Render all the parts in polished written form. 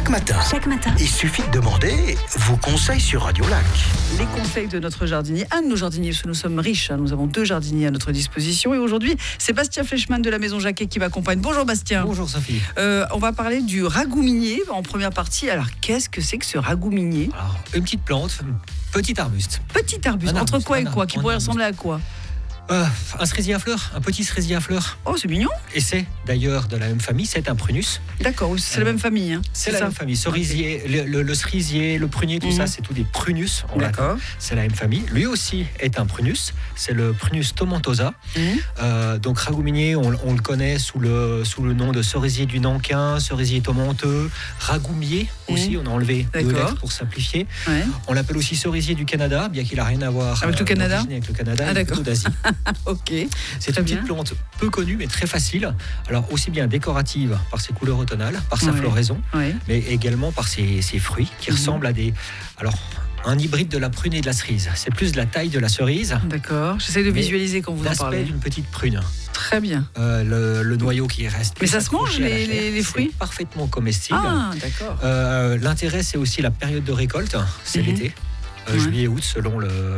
Chaque matin, il suffit de demander vos conseils sur Radio Lac. Les conseils de notre jardinier, un de nos jardiniers, parce que nous sommes riches, nous avons 2 jardiniers à notre disposition. Et aujourd'hui, c'est Bastien Fleischmann de la Maison Jacquet qui m'accompagne. Bonjour Bastien. Bonjour Sophie. On va parler du ragoût minier en première partie. Alors, qu'est-ce que c'est que ce ragoût minier ? Alors, une petite plante, petit arbuste. Petit arbuste, entre quoi et quoi ? Qui pourrait ressembler à quoi ? Un cerisier à fleurs, un petit cerisier à fleurs. Oh, c'est mignon. Et c'est d'ailleurs de la même famille, c'est un prunus. D'accord, c'est la même famille. C'est la même famille. Cerisier, okay. le cerisier, le prunier, tout ça, c'est tous des prunus. D'accord. C'est la même famille. Lui aussi est un prunus. C'est le prunus tomentosa. Donc ragoût minier, on le connaît sous le nom de cerisier du Nankin, cerisier tomenteux, ragoumier aussi. On a enlevé 2 lettres pour simplifier. Ouais. On l'appelle aussi cerisier du Canada, bien qu'il n'a rien à voir avec le Canada. Avec le Canada, ah, d'accord. d'Asie. Ok. C'est une petite plante peu connue mais très facile. Alors aussi bien décorative par ses couleurs automnales, par sa floraison, mais également par ses fruits qui ressemblent à un hybride de la prune et de la cerise. C'est plus de la taille de la cerise. D'accord. J'essaie de visualiser quand vous en parlez. L'aspect d'une petite prune. Très bien. Le noyau qui reste. Mais ça se mange les fruits ? C'est parfaitement comestible. Ah, d'accord. L'intérêt, c'est aussi la période de récolte. C'est l'été. Juillet, août, selon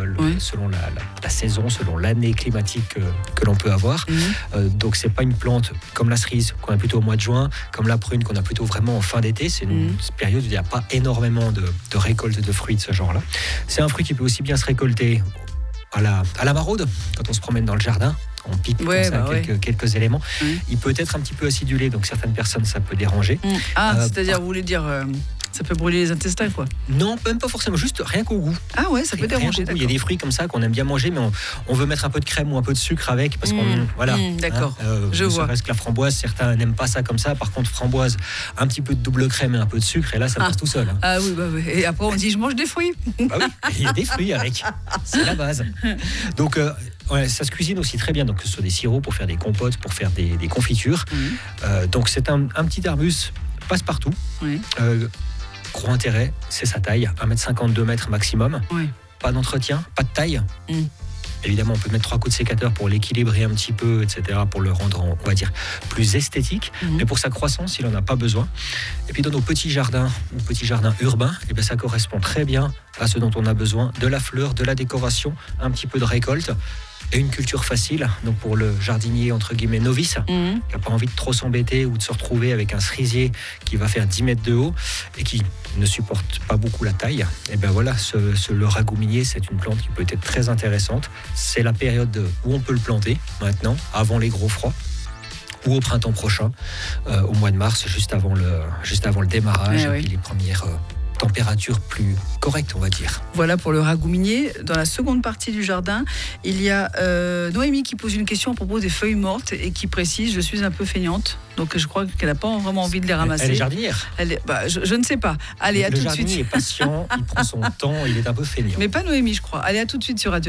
la saison, selon l'année climatique que l'on peut avoir. Donc c'est pas une plante comme la cerise qu'on a plutôt au mois de juin, comme la prune qu'on a plutôt vraiment en fin d'été. C'est une période où il n'y a pas énormément de récolte de fruits de ce genre-là. C'est un fruit qui peut aussi bien se récolter à la maraude, quand on se promène dans le jardin. On pique quelques éléments. Il peut être un petit peu acidulé, donc certaines personnes, ça peut déranger. C'est-à-dire, vous voulez dire... ça peut brûler les intestins, quoi. Non, même pas forcément, juste rien qu'au goût. Ah ouais, ça peut déranger. Il y a des fruits comme ça qu'on aime bien manger, mais on veut mettre un peu de crème ou un peu de sucre avec, parce qu'on... Voilà. D'accord, je vois. Parce que la framboise, certains n'aiment pas ça comme ça. Par contre, framboise, un petit peu de double crème et un peu de sucre, et là, ça passe tout seul. Ah oui, bah oui. Et après, on dit, je mange des fruits. Bah oui, il y a des fruits avec. C'est la base. Donc... ça se cuisine aussi très bien, donc que ce soit des sirops pour faire des compotes, pour faire des confitures. Donc c'est un petit arbuste passe-partout. Gros intérêt, c'est sa taille, 1m50, 2 mètres maximum. Pas d'entretien, pas de taille. Évidemment, on peut mettre 3 coups de sécateur pour l'équilibrer un petit peu, etc., pour le rendre, on va dire, plus esthétique. Mais pour sa croissance, il n'en a pas besoin. Et puis dans nos petits jardins, ou petits jardins urbains, ça correspond très bien à ce dont on a besoin, de la fleur, de la décoration, un petit peu de récolte. Et une culture facile, donc pour le jardinier entre guillemets novice, qui n'a pas envie de trop s'embêter ou de se retrouver avec un cerisier qui va faire 10 mètres de haut et qui ne supporte pas beaucoup la taille. Et bien voilà, le ragoût minier, c'est une plante qui peut être très intéressante. C'est la période où on peut le planter maintenant, avant les gros froids, ou au printemps prochain, au mois de mars, juste avant le démarrage et puis les premières température plus correcte, on va dire. Voilà pour le ragoût minier. Dans la seconde partie du jardin, il y a Noémie qui pose une question à propos des feuilles mortes et qui précise « Je suis un peu feignante ». Donc je crois qu'elle n'a pas vraiment envie de les ramasser. Elle est jardinière. Je ne sais pas. Allez, à tout de suite. Le jardinier est patient, il prend son temps, il est un peu feignant. Mais pas Noémie, je crois. Allez, à tout de suite sur Radio.